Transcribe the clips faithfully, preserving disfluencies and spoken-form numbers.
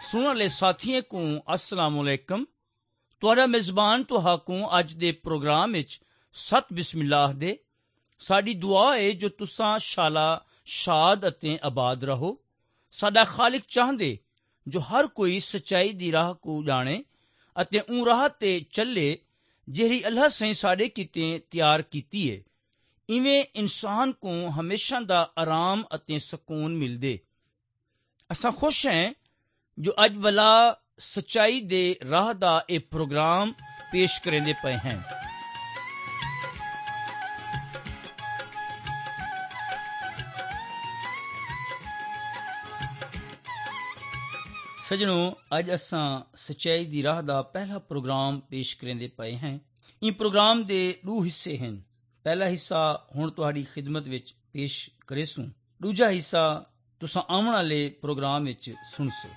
सुनने वाले साथियों को अस्सलाम वालेकुम। ਤੁਹਾਡਾ मेज़बान ਤੁਹਾਨੂੰ ਅੱਜ ਦੇ ਪ੍ਰੋਗਰਾਮ ਵਿੱਚ ਸਤ ਬਿਸਮਿਲ੍ਲਾਹ ਦੇ। ਸਾਡੀ ਦੁਆ ਹੈ ਜੋ ਤੁਸੀਂ ਸ਼ਾਲਾ ਸ਼ਾਦ ਅਤੇ ਆਬਾਦ ਰਹੋ। ਸਾਡਾ ਖਾਲਿਕ ਚਾਹੁੰਦੇ ਜੋ ਹਰ ਕੋਈ ਸੱਚਾਈ ਦੀ ਰਾਹ को ਜਾਣੇ ਅਤੇ ਉਹ ਰਾਹ ਤੇ ਚੱਲੇ ਜਿਹੜੀ ਅੱਲਾਹ ਸੈਂ ਸਾਡੇ ਕਿਤੇ ਤਿਆਰ ਕੀਤੀ ਹੈ। ਇਵੇਂ ਇਨਸਾਨ को ਹਮੇਸ਼ਾ ਦਾ ਆਰਾਮ ਅਤੇ ਸਕੂਨ ਮਿਲਦੇ। ਅਸਾਂ ਖੁਸ਼ ਹਾਂ ਜੋ ਅੱਜ ਵਾਲਾ ਸੱਚਾਈ ਦੇ ਰਾਹ ਦਾ ਇਹ ਪ੍ਰੋਗਰਾਮ ਪੇਸ਼ ਕਰਦੇ ਪਏ ਹਨ। ਸਜਣੋ, ਅੱਜ ਅਸਾਂ ਸੱਚਾਈ ਦੀ ਰਾਹ ਦਾ ਪਹਿਲਾ ਪ੍ਰੋਗਰਾਮ ਪੇਸ਼ ਕਰਦੇ ਪਏ ਹਾਂ। ਇਹ ਪ੍ਰੋਗਰਾਮ ਦੇ ਦੋ ਹਿੱਸੇ ਹਨ। ਪਹਿਲਾ ਹਿੱਸਾ ਹੁਣ ਤੁਹਾਡੀ ਖਿਦਮਤ ਵਿੱਚ ਪੇਸ਼ ਕਰੇਸੂ। ਦੂਜਾ ਹਿੱਸਾ ਤੁਸੀਂ ਆਉਣ ਵਾਲੇ ਪ੍ਰੋਗਰਾਮ ਵਿੱਚ ਸੁਣਸੋ।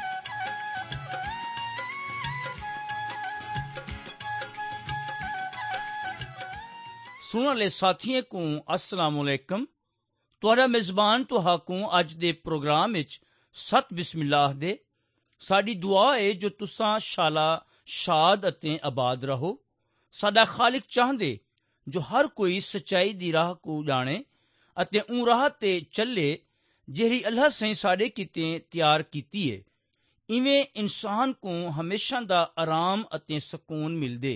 ਸੁਣਨ ਵਾਲੇ ਸਾਥੀਆਂ को अस्सलाम वालेकुम। ਤੁਹਾਡਾ ਮੇਜ਼ਬਾਨ ਤੁਹਾਨੂੰ ਅੱਜ ਦੇ ਪ੍ਰੋਗਰਾਮ ਵਿੱਚ ਸਤ ਬਿਸਮਿਲ੍ਲਾਹ ਦੇ। ਸਾਡੀ ਦੁਆ ਹੈ ਜੋ ਤੁਸੀਂ ਸ਼ਾਲਾ ਸ਼ਾਦ ਅਤੇ ਆਬਾਦ ਰਹੋ। ਸਾਡਾ ਖਾਲਿਕ ਚਾਹੁੰਦੇ ਜੋ ਹਰ ਕੋਈ ਸੱਚਾਈ ਦੀ ਰਾਹ को ਜਾਣੇ ਅਤੇ ਉਹ ਰਾਹ ਤੇ ਚੱਲੇ ਜਿਹੜੀ ਅੱਲਾਹ ਸੈਂ ਸਾਡੇ ਕਿਤੇ ਤਿਆਰ ਕੀਤੀ ਹੈ। ਇਵੇਂ ਇਨਸਾਨ को ਹਮੇਸ਼ਾ ਦਾ ਆਰਾਮ ਅਤੇ ਸਕੂਨ ਮਿਲਦੇ।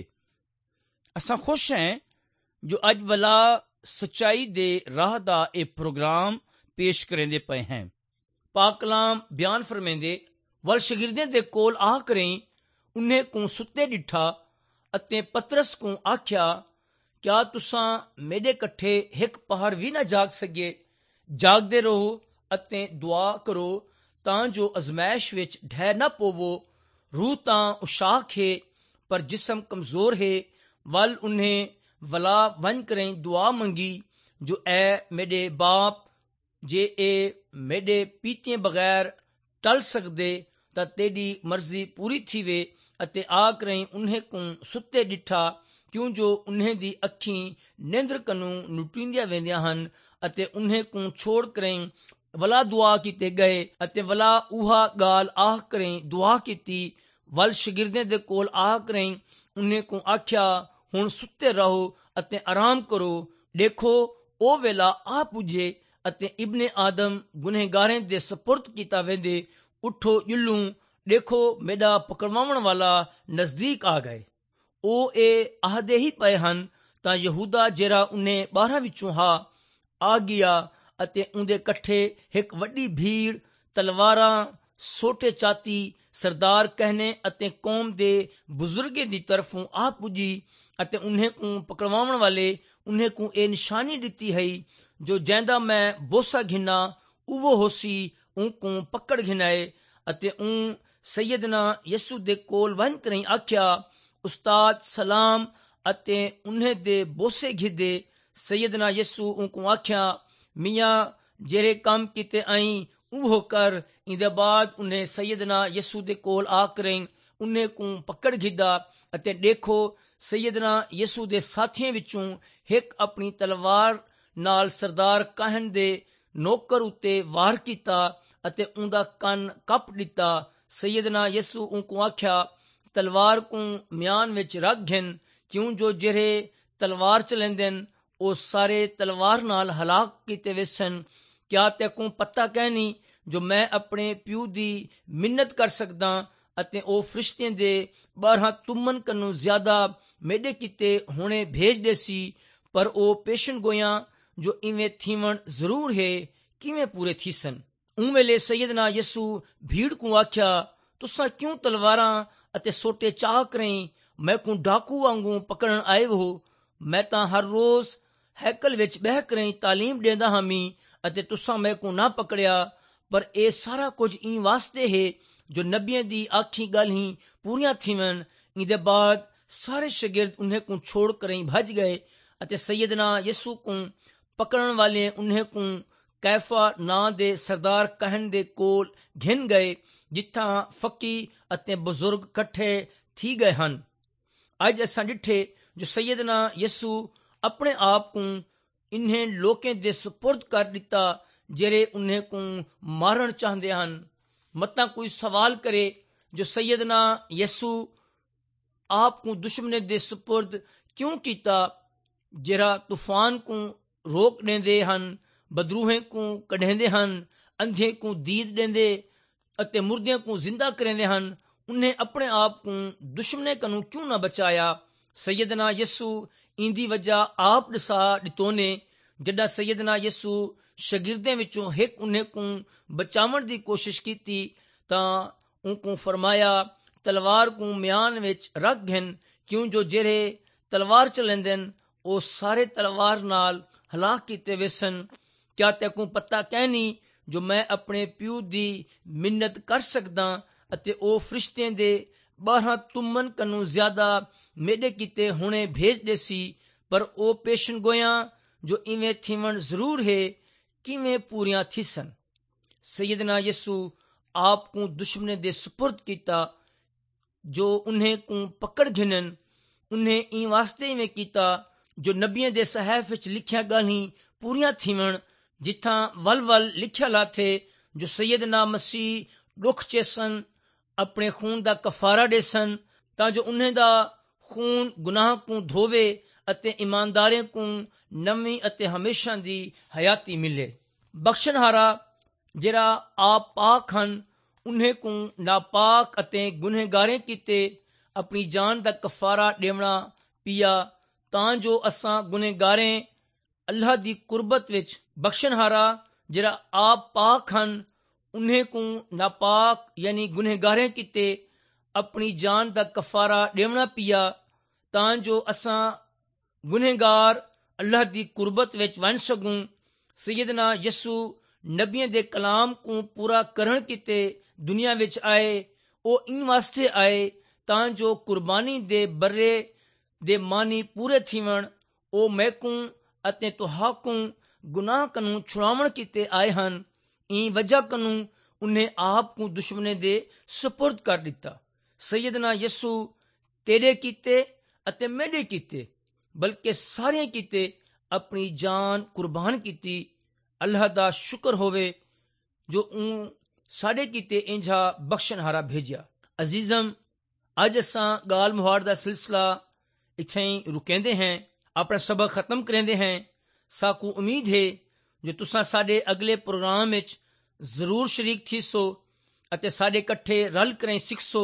ਅਸਾਂ ਖੁਸ਼ ਹਾਂ ਜੋ ਅੱਜ ਵਾਲਾ ਸੱਚਾਈ ਦੇ ਰਾਹ ਦਾ ਇਹ ਪ੍ਰੋਗਰਾਮ ਪੇਸ਼ ਕਰਦੇ ਪਏ ਹਨ। ਪਾਕ ਕਲਾਮ ਬਿਆਨ ਫਰਮਾਉਂਦੇ, ਵਲ ਸ਼ਾगिर्दों ਦੇ ਕੋਲ ਆ ਕਰਈ ਉਹਨੇ को ਸੁੱਤੇ ਡਿਠਾ ਅਤੇ ਪਤਰਸ को ਆਖਿਆ, ਕਿਆ ਤੁਸਾਂ ਮੇਰੇ ਇਕੱਠੇ ਇੱਕ ਪਹਰ ਵੀ ਨਾ ਜਾਗ ਸਕੇ। ਜਾਗਦੇ ਰਹੋ ਅਤੇ ਦੁਆ ਕਰੋ ਤਾਂ ਜੋ ਅਜ਼ਮਾਇਸ਼ ਵਿੱਚ ਢਹਿ ਨਾ ਪਵੋ। रूह ਤਾਂ ਉਸ਼ਾਕ ਹੈ ਪਰ ਜਿਸਮ ਕਮਜ਼ੋਰ ਹੈ। ਵੱਲ ਉਹਨੇ ਵਲਾ ਵੰਝ ਕਰੇ ਦੁਆ ਮੰਗੀ, ਜੋ ਐ ਮੇਰੇ ਬਾਪ, ਜੇ ਇਹ ਮੇਰੇ ਪੀਤੇ ਬਗੈਰ ਟਲ ਸਕਦੇ ਤਾਂ ਤੇਰੀ ਮਰਜ਼ੀ ਪੂਰੀ ਥੀਵੇ। ਅਤੇ ਆ ਕਰੇ ਉਹਨੇ को ਸੁੱਤੇ ਡਿਠਾ, ਕਿਉਂ ਜੋ ਉਹਨੇ ਦੀ ਅੱਖੀਂ ਨਿੰਦਰ ਕਨੂੰ ਲੁੱਟੀਂਦੀਆਂ ਵਹਿੰਦੀਆਂ ਹਨ। ਅਤੇ ਉਹਨੇ को ਛੋੜ ਕਰੇ ਵਲਾ ਦੁਆ ਕੀਤੇ ਗਏ ਅਤੇ ਵਲਾ ਉਹਾ ਗਾਲ ਆਹ ਕਰੇ ਦੁਆ ਕੀਤੀ। ਵੱਲ ਸ਼ਾगिर्दों ਦੇ ਕੋਲ ਆ ਕਰੇ ਉਹਨੇ को ਆਖਿਆ, ਹੁਣ ਸੁੱਤੇ ਰਹੋ ਅਤੇ ਆਰਾਮ ਕਰੋ। ਦੇਖੋ ਉਹ ਵੇਲਾ ਆ ਪੁੱਜੇ ਅਤੇ ਇਬਨ ਆਦਮ ਗੁਨਹਗਾਰਾਂ ਦੇ ਸਪੁਰਦ ਕੀਤਾ ਵੇਂਦੇ। ਉਠੋ ਜੁੱਲੂ, ਦੇਖੋ ਮੇਰਾ ਪਕੜਵਾਉਣ ਵਾਲਾ ਨਜ਼ਦੀਕ ਆ ਗਏ। ਉਹ ਇਹ ਆਹਦੇ ਹੀ ਪਏ ਹਨ ਤਾਂ ਯਹੂਦਾ ਜਿਹੜਾ ਉਹਨੇ ਬਾਰਾਂ ਵਿੱਚੋਂ ਹਾ ਆ ਗਿਆ ਅਤੇ ਉਹਦੇ ਇਕੱਠੇ ਇੱਕ ਵੱਡੀ ਭੀੜ, ਤਲਵਾਰਾਂ, ਸੋਟੇ ਚਾਤੀ, ਸਰਦਾਰ ਕਹਿਨੇ ਅਤੇ ਕੌਮ ਦੇ ਬਜ਼ੁਰਗੇ ਦੀ ਤਰਫੋਂ ਆ ਪੁੱਜੀ। ਅਤੇ ਉਹਨੇ को ਪਕੜਵਾਉਣ ਵਾਲੇ ਉਹਨੇ को ਇਹ ਨਿਸ਼ਾਨੀ ਦਿੱਤੀ ਹੈ, ਜੋ ਜੈਂਦਾ ਮੈਂ ਬੋਸਾ ਘਿਨਾ ਉਹ ਹੋਸੀ ਉਹ को ਪਕੜ ਘਿਨਾਏ। ਅਤੇ ਉਹ ਸੈਯਦਨਾ ਯਸੂ ਦੇ ਕੋਲ ਵੰਝ ਕਰੇ ਆਖਿਆ, ਉਸਤਾਦ ਸਲਾਮ। ਅਤੇ ਉਹਨੇ ਦੇ ਬੋਸੇ ਘਿਦੇ। ਸੈਯਦਨਾ ਯਸੂ ਉਹ को ਆਖਿਆ, ਮੀਆਂ ਜਿਹੜੇ ਕੰਮ ਕੀਤੇ ਆਈ ਉਹ ਕਰ। ਇਹਦੇ ਬਾਅਦ ਉਹਨੇ ਸੈਯਦਨਾ ਯਸੂ ਦੇ ਕੋਲ ਆ ਕਰੇ ਉਹਨੇ को ਪਕੜ ਘਿਦਾ। ਅਤੇ ਦੇਖੋ ਸੈਯਦਨਾ ਯਸੂ ਦੇ ਸਾਥੀਆਂ ਵਿੱਚੋਂ ਇੱਕ ਆਪਣੀ ਤਲਵਾਰ ਨਾਲ ਸਰਦਾਰ ਕਾਹਨ ਦੇ ਨੌਕਰ ਉੱਤੇ ਵਾਰ ਕੀਤਾ ਅਤੇ ਉਹਦਾ ਕੰਨ ਕੱਪ ਦਿੱਤਾ। ਸੈਯਦਨਾ ਯਸੂ ਉਹ को ਆਖਿਆ, ਤਲਵਾਰ को ਮਿਆਨ ਵਿੱਚ ਰੱਖ ਘਿਨ, ਕਿਉਂ ਜੋ ਜਿਹੜੇ ਤਲਵਾਰ ਚਲਾਉਂਦੇ ਨੇ ਉਹ ਸਾਰੇ ਤਲਵਾਰ ਨਾਲ ਹਲਾਕ ਕੀਤੇ ਵੇਸਨ। ਕਿਆ ਤੇ को ਪਤਾ ਕਹਿਨੀ ਜੋ ਮੈਂ ਆਪਣੇ ਪਿਓ ਦੀ ਮਿੰਨਤ ਕਰ ਸਕਦਾ ਅਤੇ ਉਹ ਫਰਿਸ਼ਤਿਆਂ ਦੇ ਬਾਰਾਂ ਤੁਮਨ ਕਨੂੰ ਜ਼ਿਆਦਾ ਮੇਡੇ ਕੀਤੇ ਹੁਣੇ ਭੇਜਦੇ ਸੀ। ਪਰ ਉਹ ਪੇਸ਼ਨ ਗੋਇਆਂ ਜੋ ਇਵੇਂ ਥੀਵਣ ਜ਼ਰੂਰ ਹੈ ਕਿਵੇਂ ਪੂਰੇ ਥੀ ਸਨ। ਉਹ ਵੇਲੇ ਸੈਯਦਨਾ ਯਸੂ ਭੀੜ को ਆਖਿਆ, ਤੁਸਾਂ ਕਿਉਂ ਤਲਵਾਰਾਂ ਅਤੇ ਸੋਟੇ ਚਾਹ ਕਰੇ ਮੈਂ को ਡਾਕੂ ਵਾਂਗੂ ਪਕੜਨ ਆਏ ਹੋ। ਮੈਂ ਤਾਂ ਹਰ ਰੋਜ਼ ਹੈਕਲ ਵਿੱਚ ਬਹਿ ਕਰੇ ਤਾਲੀਮ ਦੇਂਦਾ ਹਾਂ ਮੀ ਅਤੇ ਤੁਸਾਂ ਮੈਂ को ਨਾ ਪਕੜਿਆ। ਪਰ ਇਹ ਸਾਰਾ ਕੁਝ ਇਹ ਵਾਸਤੇ ਹੈ ਜੋ ਨਬੀਆਂ ਦੀ ਆਖੀ ਗੱਲ ਹੀ ਪੂਰੀਆਂ ਥੀਵਨ। ਇਹਦੇ ਬਾਅਦ ਸਾਰੇ ਸ਼ਾगिर्द ਉਹਨੇ को ਛੋੜ ਕਰੇ ਭੱਜ ਗਏ ਅਤੇ ਸੈਯਦਨਾ ਯਸੂ को ਪਕੜਨ ਵਾਲੇ ਉਹਨੇ को ਕੈਫਾ ਨਾਂ ਦੇ ਸਰਦਾਰ ਕਹਿਣ ਦੇ ਕੋਲ ਘਿਨ ਗਏ, ਜਿੱਥਾਂ ਫਕੀ ਅਤੇ ਬਜ਼ੁਰਗ ਇਕੱਠੇ ਥੀ ਗਏ ਹਨ। ਅੱਜ ਅਸਾਂ ਡਿੱਠੇ ਜੋ ਸੈਯਦਨਾ ਯਸੂ ਆਪਣੇ ਆਪ को इन्हें लोकें दे सुपुर्द कर दिता ਜਿਹੜੇ ਉਹਨੇ को ਮਾਰਨ ਚਾਹੁੰਦੇ ਹਨ। मता कोई सवाल करे जो सैयदना यसू आप को दुश्मने दे सुपुर्द क्यों कीता, ਜਿਹੜਾ तूफान को रोक देंदे हन, बदरूहें को कढेंदे हन, अंधे को दीद देंदे अते मुर्दियां को जिंदा करेंदे हन, उन्हें अपने आप को दुश्मने कनु क्यों ना बचाया। सैयदना यसू इंदी वजह आप दसा दितो ने। जड़ा सैयदना यसू शागिर्दें विचों एक उन्हें को बचावन दी कोशिश की तां उनको फरमाया तलवार को म्यान विच रख गहन, क्यों जो जेरे तलवार चलेंदे ਉਹ ਸਾਰੇ ਤਲਵਾਰ ਨਾਲ ਹਲਾਕ ਕੀਤੇ ਵੇਸਨ। ਕਿਆ ਤੈਨੂੰ ਪਤਾ ਕਹਿਨੀ ਜੋ ਮੈਂ ਆਪਣੇ ਪਿਓ ਦੀ ਮਿੰਨਤ ਕਰ ਸਕਦਾ ਅਤੇ ਉਹ ਫਰਿਸ਼ਤਿਆਂ ਦੇ ਬਾਰਾਂ ਤੁਮਨ ਕਨੂੰ ਜ਼ਿਆਦਾ ਮੇਡੇ ਕੀਤੇ ਹੁਣੇ ਭੇਜਦੇ ਸੀ, ਪਰ ਉਹ ਪੇਸ਼ਨ ਗੋਇਆਂ ਜੋ ਇਵੇਂ ਥੀਵਣ ਜ਼ਰੂਰ ਹੈ ਕਿਵੇਂ ਪੂਰੀਆਂ ਥੀਸਨ। ਸੈਯਦਨਾ ਯਸੂ ਆਪ को दुश्मने दे सुपुर्द कीता जो उन्हें को पकड़ घिनन। उन्हें ई वास्ते में कीता जो नबियां दे सहाफ विच लिखिया गालीं पूरियां थीवण, जिथां वल वल लिखिया लाथे जो सैयदना मसीह दुख चेसन अपने खून दा कफारा देसन तां जो उन्हें दा खून गुनाह को धोवे अते ईमानदारें को नवी अते हमेशा दी हयाती मिले। बख्शनहारा जेरा आप पाक हन उन्हें को नापाक अते गुनहगारें कीते अपनी जान दा कफारा देवना पिया तां जो असां गुनहगारें अल्लाह दी कुर्बत विच बख्शनहारा जेरा आप पाक हन उन्हें को नापाक यानी गुनहगारें कीते अपनी जान दा कफारा देवना पिया तां जो असां गुनहगार अल्लाह दी कुर्बत विच वन सकूं। सैयदना यसू नबियां दे कलाम को पूरा करण कीते दुनिया विच आए। ओ इन वास्ते आए तां जो कुर्बानी दे बर्रे दे मानी पूरे थीवण। ओ मैकू अते तुहाकू गुनाह कनू छुड़ावण कीते आए हन। ई वजह कनू उन्हें आप को दुश्मने दे सुपुर्द कर दिता। सैयदना यसू तेरे कीते अते मेरे कीते बल्कि सारे कीते अपनी जान कुर्बान कीती। अल्लाह दा शुक्र होवे जो ऊं साडे कीते इंझा बख्शनहारा भेजिया। अजीजम अज असां गाल मुहार दा सिलसिला इत्थे ही रुकेंदे हैं, अपना सबक खत्म करेंदे हैं। साकू उम्मीद है जो तुसां साडे अगले प्रोग्राम विच जरूर शरीक थीसो अते साडे कट्ठे रल करें सिखसो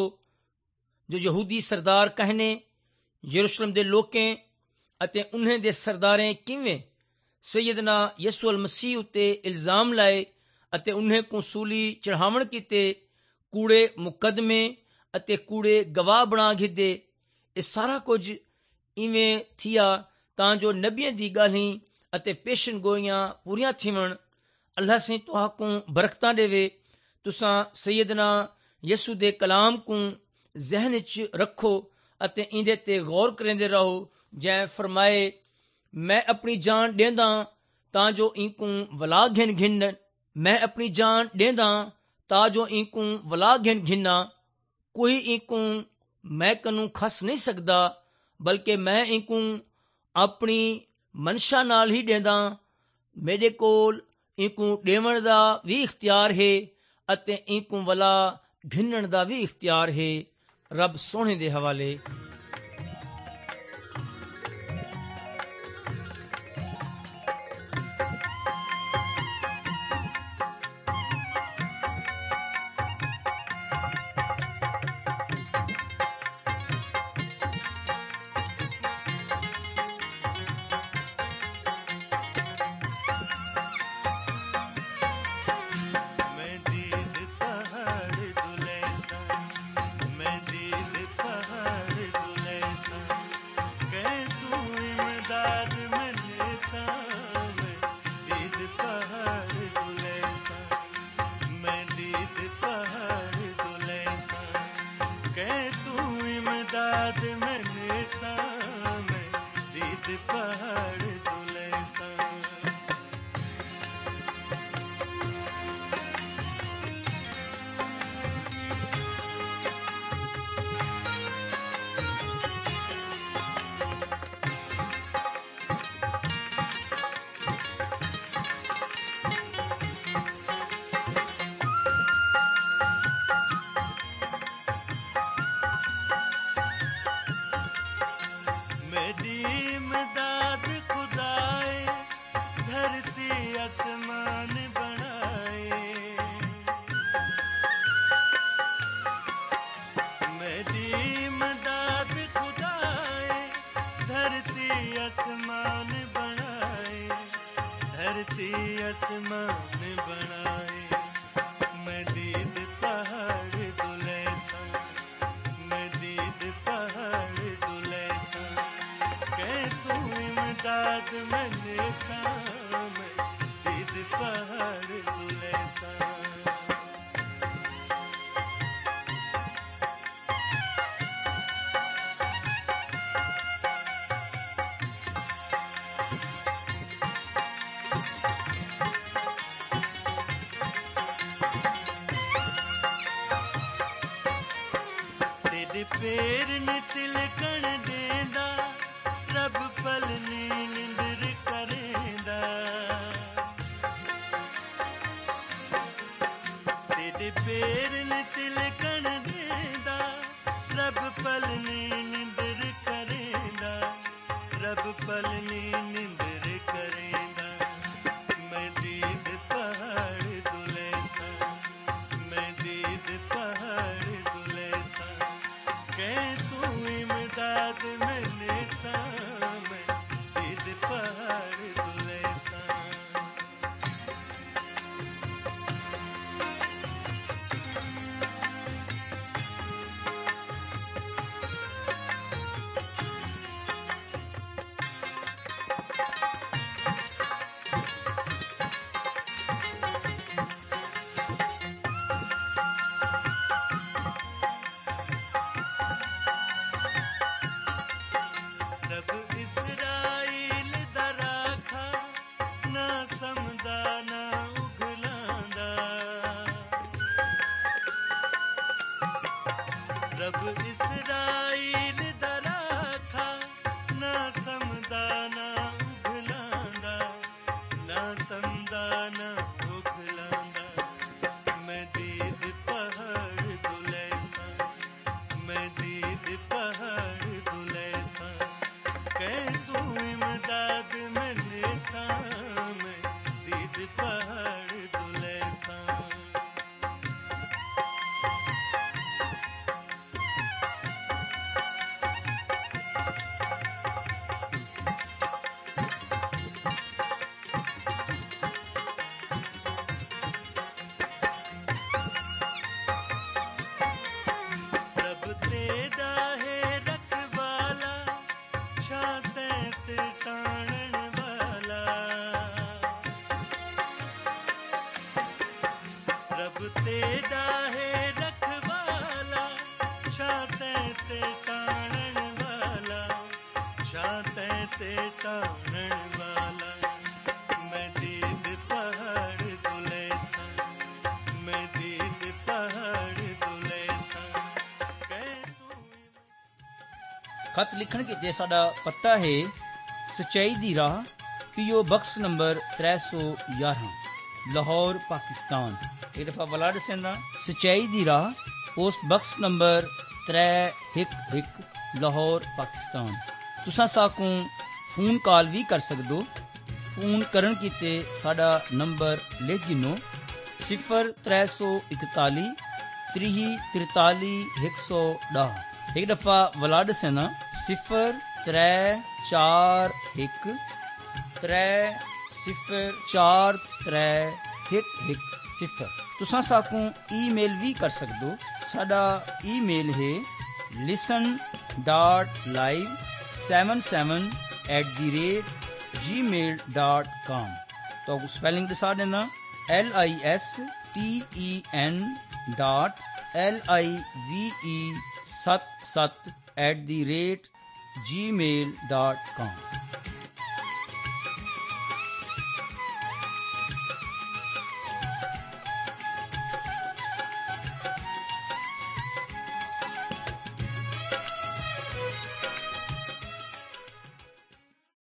जो यहूदी सरदार कहने यरूशलेम दे लोकें अते उन्हें दे सरदारें किवें सैयदना यसू अल मसीह उत्ते इल्जाम लाए अते उन्हें को सूली चढ़ावण कीते, कूड़े मुकदमे अते कूड़े गवाह बना घिदे। ये सारा कुछ इवें थिया तां जो नबियां दी गालीं अते पेशन गोइयां पूरियां थीवण। अल्लाह से तुहाकू बरकतां देवे। तुसां सैयदना यसू दे कलाम को जहन च रखो अते इंदे ते गौर करेंदे रहो। जै फरमाए मैं अपनी जान देंदा तां जो इंकू वला घिन घिन मैं अपनी जान देंदा तां जो इंकू वला घिन घिना। कोई इंकू मैं कनू खस नहीं सकदा बल्कि मैं इंकू अपनी मनशा नाल ही देंदा। मेरे कोल इंकू देवण दा भी इख्तियार है अते इंकू वला घिनण दा भी इख्तियार है। रब सोहणे दे हवाले। मेरी इमदाद खुदाए धरती आसमान बनाए, मेरी इमदाद खुदाए धरती आसमान बनाए, धरती आसमान बनाए। मदीद पहाड़ दुलैसा, मदीद पहाड़ दुलैसा, कह तू इमदाद मने शाम, मदीद पहाड़ दुलैसा। पेर ने तिलकण देंदा, रब पलनी निंदर करेंदा, तेरे पेर ने तिलकण देंदा, रब पलनी निंदर करेंदा, रब पलनी निंदर करेंदा। मदीद पहाड़ दुलैसा, मदीद पहाड़ दुलैसा, कह तू इमदाद मने शाम, मदीद पहाड़ दुलैसा। रब इस्राईल दा राखा, ना समदा ना उगलांदा, ना समदा ना उगलांदा। मदीद पहाड़ दुलैसा, मदीद पहाड़ दुलैसा, कह तू इमदाद मने शाम, मदीद पहाड़ दुलैसा। रब तेरा है रखवाला, छाते ते ताणन वाला, छाते ते ताणन वाला। मदीद पहाड़ दुलैसा, मदीद पहाड़ दुलैसा, कह तू। खत लिखण के साडा पता है सच्चाई दी राह, पीओ बक्स नंबर त्रै सौ ग्यारह, लाहौर पाकिस्तान। एक दफ़ा बलाड सेंदा सच्चाई दी राह, पोस्ट बक्स नंबर त्रै हिक हिक, लाहौर पाकिस्तान। तुसां साकू फोन कॉल भी कर सकदो। फोन करन कीते साडा नंबर लिख गिनो सिफर त्रै सौ इकताली त्रीह तिरताली एक सौ दह। एक दफ़ा बलाड सेंदा सिफर त्रै चार हिक त्रै सिफर चार त्रै हिक हिक सिफर। तुसां साकू ईमेल भी कर सकदो। साडा ईमेल है listen dot live seven seven at the rate Gmail dot com. तो स्पेलिंग दसा देना L I S T E N dot L I V E सत सत at the rate Gmail dot com.